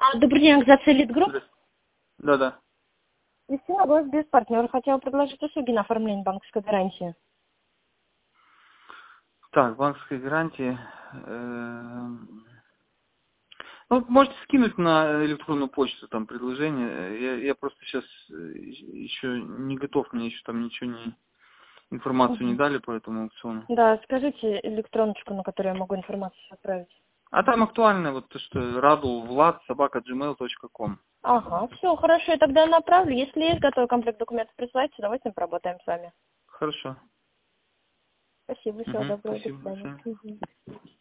Добрый день, организация Elite Group. Да. Кристина, гость без партнера. Хотела предложить услуги на оформление банковской гарантии. Так, банковской гарантии. Ну, можете скинуть на электронную почту там предложение. Я просто сейчас еще не готов, мне еще там ничего информацию не дали по этому аукциону. Да, скажите электроночку, на которую я могу информацию отправить. А там актуально вот то, что radulvlad@gmail.com. Ага, все, хорошо, я тогда направлю. Если есть готовый комплект документов, присылайте, с удовольствием поработаем с вами. Хорошо. Спасибо, всего доброго, до Спасибо. До свидания. свидания.